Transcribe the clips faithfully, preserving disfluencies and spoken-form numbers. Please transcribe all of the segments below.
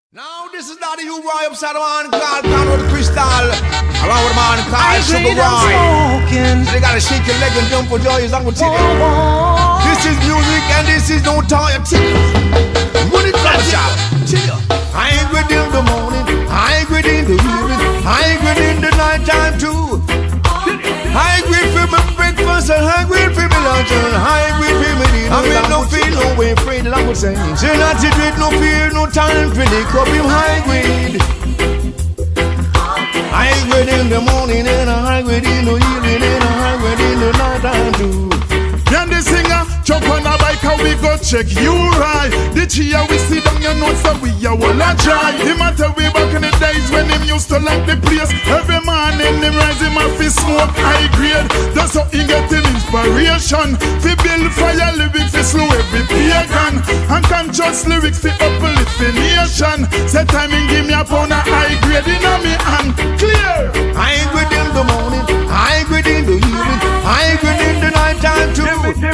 Now this is not the you boy upside the man called Conrad Crystal. Around with the man called Sugar Boy. So they gotta shake your leg and jump for joy as I'm gonna tell you. This is music and this is no time. Tell you. Money culture. Tell you. I ain't good in the morning. I ain't good in the evening. I ain't good in the night time too. I ain't good for my breakfast and I ain't good for my lunch and I ain't good for my dinner. I mean no feel no way afraid that I would say. Say not to dread, no fear, no time for the cup him high grade. High grade in the morning and a high grade in the evening and a high grade in the night time too. Can the singer jump on a bike and we go check you right? The chia we sit down your notes so we a wall a try. Him a tell we back in the days when him used to lock the place. Every morning him rise him a fi smoke high grade. That's how he get him inspiration. Fi build fire lyrics fi slow every pagan. And conscious lyrics fi uplift the nation. Say time him give me a pound of high grade in a me hand. Clear. I ain't good in the morning. I ain't good in the evening. I ain't good in the night time too.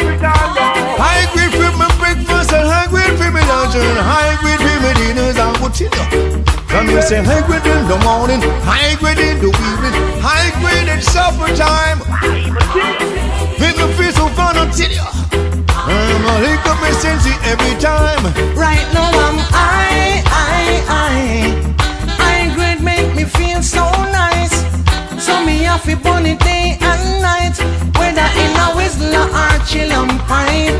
I agree for my breakfast and I agree for my lunch and I agree for my dinners. I will tell you. Come here, say I agree in the morning, I agree in the evening, I agree in supper time. Make me feel so fun, I'll tell you. I'm gonna lick up my sense every time. Right now I'm I, I, I I agree make me feel so nice. So me have to burn it day and night. Whether in a whistle or chill and pine.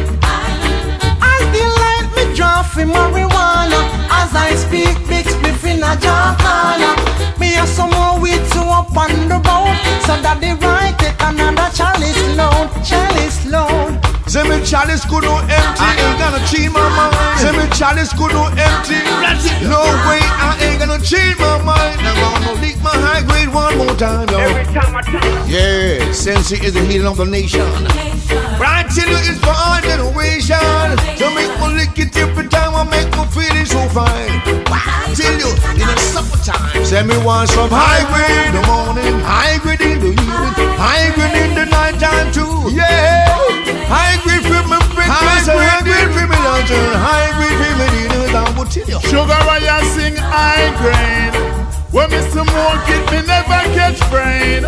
As the light me draw for marijuana. As I speak, big spliff in a jar corner. Me have some more weed to up on the boat. So that the right take another chalice load. Chalice load. Say me chalice could no empty, I ain't gonna change my mind. Say me chalice could no empty, no way I ain't gonna change my mind. I'm gonna leak my high grade one more time, yo. Every time I tell you. Yeah, Sensi is the healing of the nation. But I tell you it's for our generation. So make me lick it every time I make me feel it so fine. I tell you, in the summertime, say me want some high grade in the morning, high grade in the evening, high grade in the night time too. Yeah, high grade for my breakfast, high grade for my lunch, and high grade for my dinner. I will tell you. Sugar I sing high grade. When me smoke it, me never catch brain.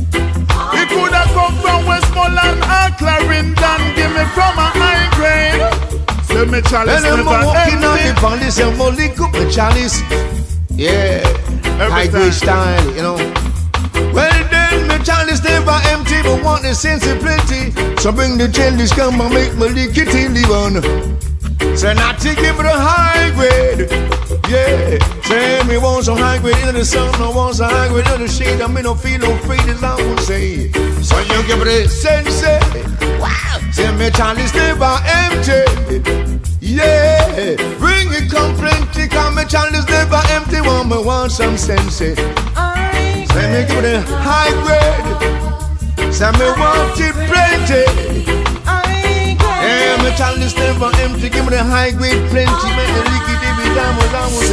It could have come from Westmoreland or Clarendon. Give me from a high grade. Say me chalice and never I'm walking on the empty. palace and I'm lick up my chalice. Yeah, high grade style, you know. Well then, my chalice never empty, but want the sense of plenty. So bring the jellies, come and make me lick it in the one. Say not to give me the high grade. Yeah, say me want some high grade in the sun, I want some high grade in the shade. I mean, don't feel no afraid as I would say. So you give me the sensei. Wow, say me chalice never empty. Yeah, bring it come plenty, cause me chalice never empty. Want me want some sensei. Say me give me the high grade. Say me want it plenty. Yeah, my chalice never empty. Give me the high grade plenty. Make the lick it every time I was